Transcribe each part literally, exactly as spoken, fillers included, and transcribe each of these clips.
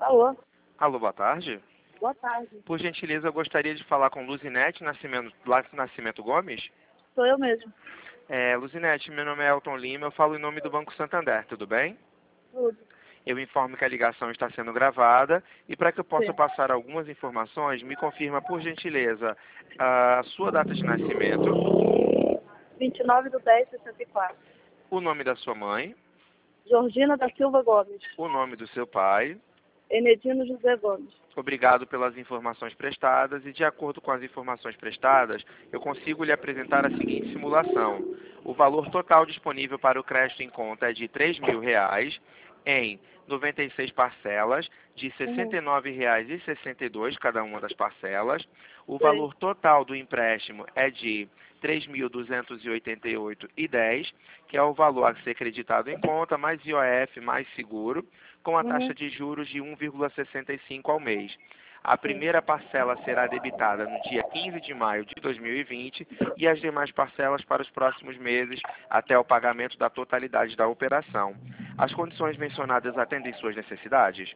Alô? Alô, boa tarde. Boa tarde. Por gentileza, eu gostaria de falar com Luzinete Nascimento, Nascimento Gomes. Sou eu mesmo. É, Luzinete, meu nome é Elton Lima, eu falo em nome do Banco Santander, tudo bem? Tudo. Eu informo que a ligação está sendo gravada e para que eu possa Sim. passar algumas informações, me confirma, por gentileza, a sua data de nascimento, vinte e nove de dez de sessenta e quatro. o nome da sua mãe, Georgina da Silva Gomes. o nome do seu pai. Enedino José Gomes. Obrigado pelas informações prestadas e, de acordo com as informações prestadas, eu consigo lhe apresentar a seguinte simulação. O valor total disponível para o crédito em conta é de três mil reais em noventa e seis parcelas de sessenta e nove reais e sessenta e dois cada uma das parcelas. O Sim. valor total do empréstimo é de três mil duzentos e oitenta e oito reais e dez centavos, que é o valor a ser creditado em conta, mais I O F, mais seguro, com a Uhum. taxa de juros de um vírgula sessenta e cinco ao mês. A primeira parcela será debitada no dia quinze de maio de dois mil e vinte e as demais parcelas para os próximos meses até o pagamento da totalidade da operação. As condições mencionadas atendem suas necessidades?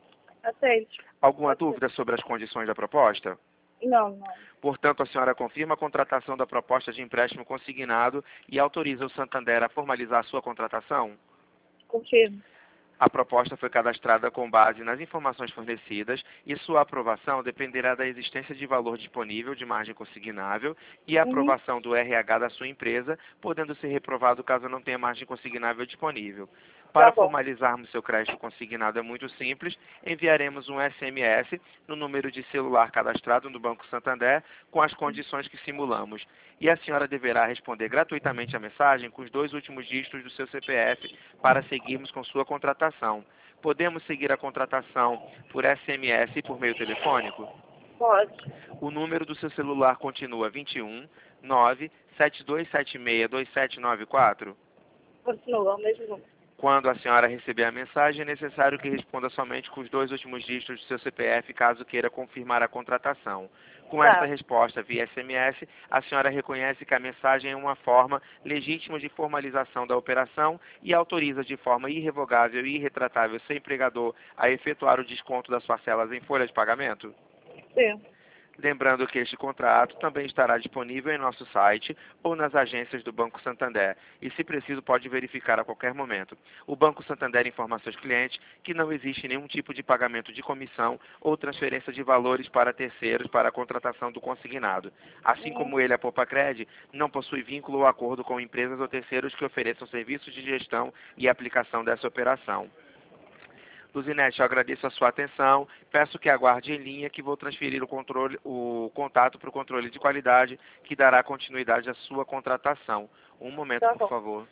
Atende. Alguma Pode ser. dúvida sobre as condições da proposta? Não, não. Portanto, a senhora confirma a contratação da proposta de empréstimo consignado e autoriza o Santander a formalizar a sua contratação? Confirmo. A proposta foi cadastrada com base nas informações fornecidas e sua aprovação dependerá da existência de valor disponível de margem consignável e a Uhum. aprovação do R H da sua empresa, podendo ser reprovado caso não tenha margem consignável disponível. Para Tá bom. formalizarmos seu crédito consignado é muito simples, enviaremos um S M S no número de celular cadastrado no Banco Santander com as condições que simulamos. E a senhora deverá responder gratuitamente a mensagem com os dois últimos dígitos do seu C P F para seguirmos com sua contratação. Podemos seguir a contratação por S M S e por meio telefônico? Pode. O número do seu celular continua vinte e um, nove, sete dois sete seis, dois sete nove quatro? Continua, o mesmo número. Quando a senhora receber a mensagem, é necessário que responda somente com os dois últimos dígitos do seu C P F, caso queira confirmar a contratação. Com Tá. esta resposta via S M S, a senhora reconhece que a mensagem é uma forma legítima de formalização da operação e autoriza de forma irrevogável e irretratável seu empregador a efetuar o desconto das parcelas em folha de pagamento? Sim. Lembrando que este contrato também estará disponível em nosso site ou nas agências do Banco Santander e, se preciso, pode verificar a qualquer momento. O Banco Santander informa a seus clientes que não existe nenhum tipo de pagamento de comissão ou transferência de valores para terceiros para a contratação do consignado. Assim Uhum. como ele, a Popacred, não possui vínculo ou acordo com empresas ou terceiros que ofereçam serviços de gestão e aplicação dessa operação. Luzinete, eu agradeço a sua atenção, peço que aguarde em linha que vou transferir o, controle, o contato para o controle de qualidade que dará continuidade à sua contratação. Um momento, Tá por bom. favor.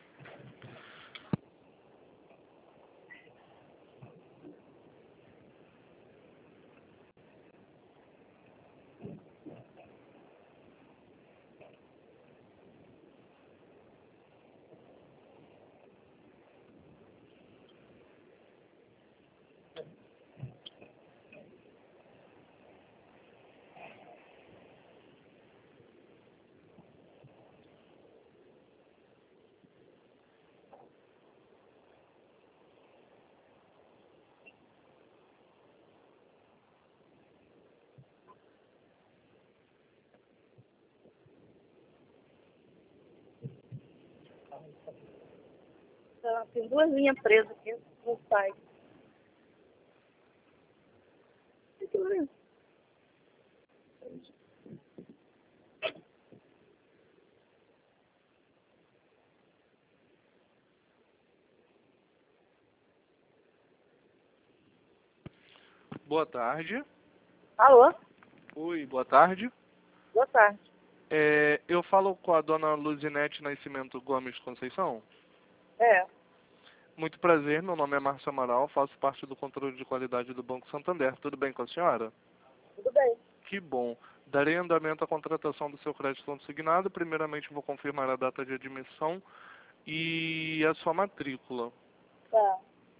Tá, tem duas linhas presas aqui no site. Aquilo ali. Boa tarde. Alô? Oi, boa tarde. Boa tarde. É, eu falo com a dona Luzinete Nascimento Gomes Conceição. É. Muito prazer, meu nome é Márcio Amaral, faço parte do controle de qualidade do Banco Santander. Tudo bem com a senhora? Tudo bem. Que bom. Darei andamento à contratação do seu crédito consignado. Primeiramente vou confirmar a data de admissão e a sua matrícula. Tá.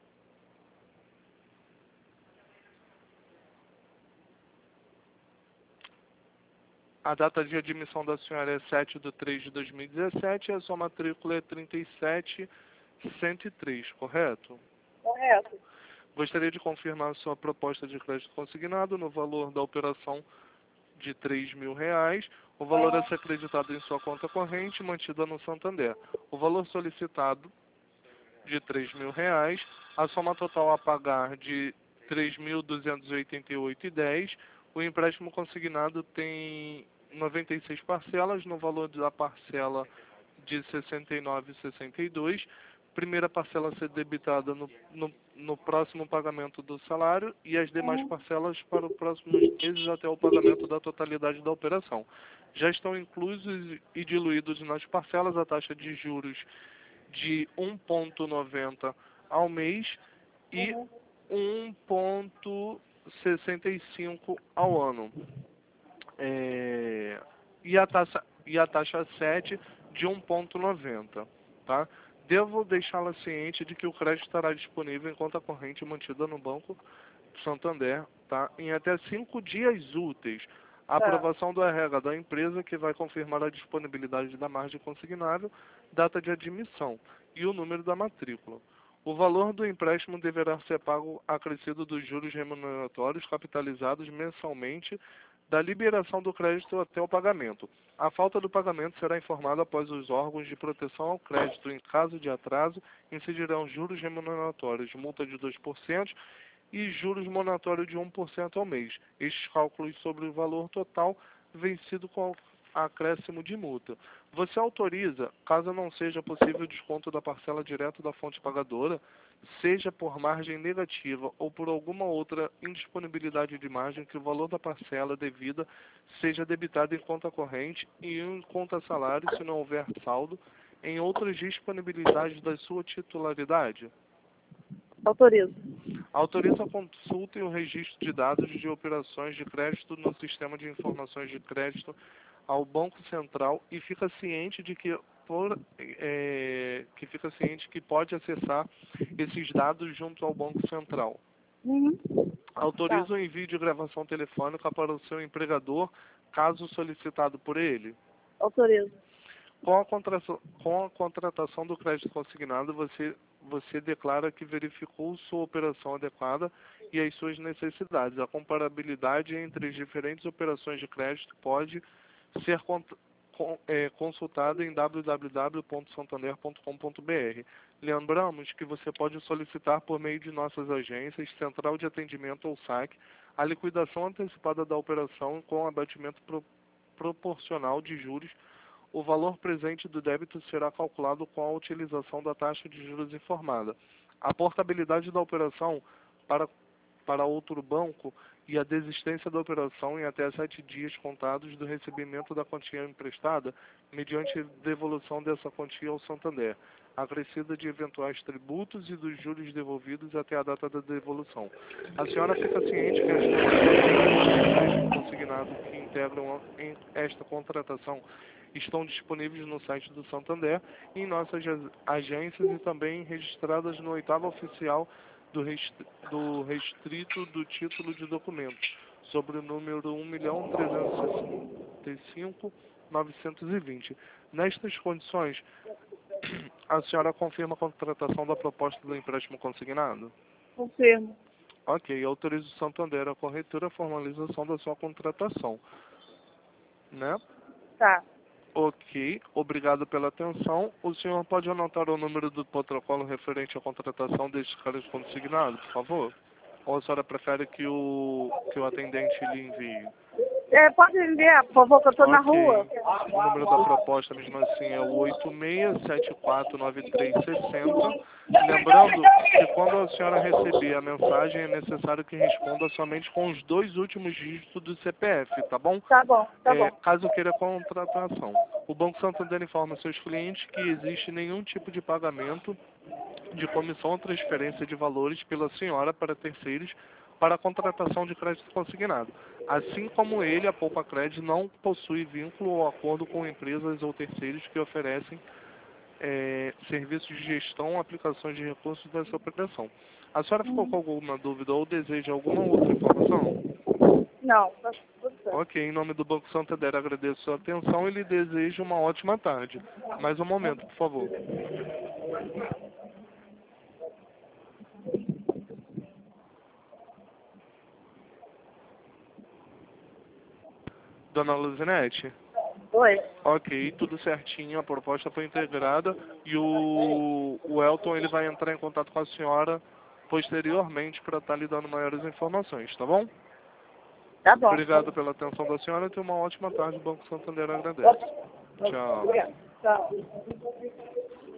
A data de admissão da senhora é sete de três de dois mil e dezessete e a sua matrícula é trinta e sete cento e três, correto? Correto. Gostaria de confirmar sua proposta de crédito consignado no valor da operação de três mil reais. O valor a ser acreditado em sua conta corrente mantida no Santander. O valor solicitado de três mil reais. A soma total a pagar de três mil duzentos e oitenta e oito reais e dez centavos. O empréstimo consignado tem noventa e seis parcelas no valor da parcela de sessenta e nove reais e sessenta e dois centavos. Primeira parcela a ser debitada no, no, no próximo pagamento do salário e as demais parcelas para os próximos meses até o pagamento da totalidade da operação. Já estão inclusos e diluídos nas parcelas a taxa de juros de um vírgula noventa ao mês e um vírgula sessenta e cinco ao ano. É, e, a taxa, e a taxa sete de um vírgula noventa, tá? Devo deixá-la ciente de que o crédito estará disponível em conta corrente mantida no Banco Santander, tá? Em até cinco dias úteis. A Tá. aprovação do R H da empresa, que vai confirmar a disponibilidade da margem consignável, data de admissão e o número da matrícula. O valor do empréstimo deverá ser pago acrescido dos juros remuneratórios capitalizados mensalmente da liberação do crédito até o pagamento. A falta do pagamento será informada após os órgãos de proteção ao crédito. Em caso de atraso, incidirão juros remuneratórios, multa de dois por cento e juros monatórios de um por cento ao mês. Estes cálculos sobre o valor total vencido com acréscimo de multa. Você autoriza, caso não seja possível o desconto da parcela direto da fonte pagadora, seja por margem negativa ou por alguma outra indisponibilidade de margem, que o valor da parcela devida seja debitado em conta corrente e em conta salário, se não houver saldo, em outras disponibilidades da sua titularidade? Autorizo. Autoriza a consulta e o registro de dados de operações de crédito no Sistema de Informações de Crédito ao Banco Central e fica ciente de que por, é, que fica ciente que pode acessar esses dados junto ao Banco Central. Uhum. Autoriza Tá. o envio de gravação telefônica para o seu empregador, caso solicitado por ele. Autorizo. Com a, contratação, com a contratação do crédito consignado, você, você declara que verificou sua operação adequada e as suas necessidades. A comparabilidade entre as diferentes operações de crédito pode ser cont, com, é, consultada em w w w ponto santander ponto com ponto b r. Lembramos que você pode solicitar por meio de nossas agências, central de atendimento ou S A C, a liquidação antecipada da operação com abatimento pro, proporcional de juros. O valor presente do débito será calculado com a utilização da taxa de juros informada. A portabilidade da operação para, para outro banco e a desistência da operação em até sete dias contados do recebimento da quantia emprestada, mediante devolução dessa quantia ao Santander, acrescida de eventuais tributos e dos juros devolvidos até a data da devolução. A senhora fica ciente que as consignados que integram esta contratação estão disponíveis no site do Santander, em nossas agências e também registradas no oitavo oficial do, restri do restrito do título de documento, sobre o número um milhão trezentos e sessenta e cinco mil novecentos e vinte. Nestas condições, a senhora confirma a contratação da proposta do empréstimo consignado? Confirmo. Ok, autoriza o Santander a corretora e a formalização da sua contratação. Né? Tá. Ok, obrigado pela atenção. O senhor pode anotar o número do protocolo referente à contratação deste crédito consignado, por favor? Ou a senhora prefere que o, que o atendente lhe envie? É, pode enviar, por favor, que eu estou na Ok. rua. O número da proposta, mesmo assim, é o oito seis sete quatro nove três seis zero. Lembrando que quando a senhora receber a mensagem, é necessário que responda somente com os dois últimos dígitos do C P F, tá bom? Tá bom, tá É, bom. caso queira contratação. O Banco Santander informa seus clientes que existe nenhum tipo de pagamento de comissão ou transferência de valores pela senhora para terceiros para a contratação de crédito consignado. Assim como ele, a Poupa Cred não possui vínculo ou acordo com empresas ou terceiros que oferecem é, serviços de gestão ou aplicações de recursos dessa operação. A senhora ficou com alguma dúvida ou deseja alguma outra informação? Não, tá tudo certo. Ok, em nome do Banco Santander agradeço a sua atenção e lhe desejo uma ótima tarde. Mais um momento, por favor. Dona Luzinete? Oi. Ok, tudo certinho, a proposta foi integrada e o, o Elton ele vai entrar em contato com a senhora posteriormente para estar lhe dando maiores informações, tá bom? Tá bom. Obrigado pela atenção da senhora e tenha uma ótima tarde. O Banco Santander agradece. Tchau. Obrigada. Tchau.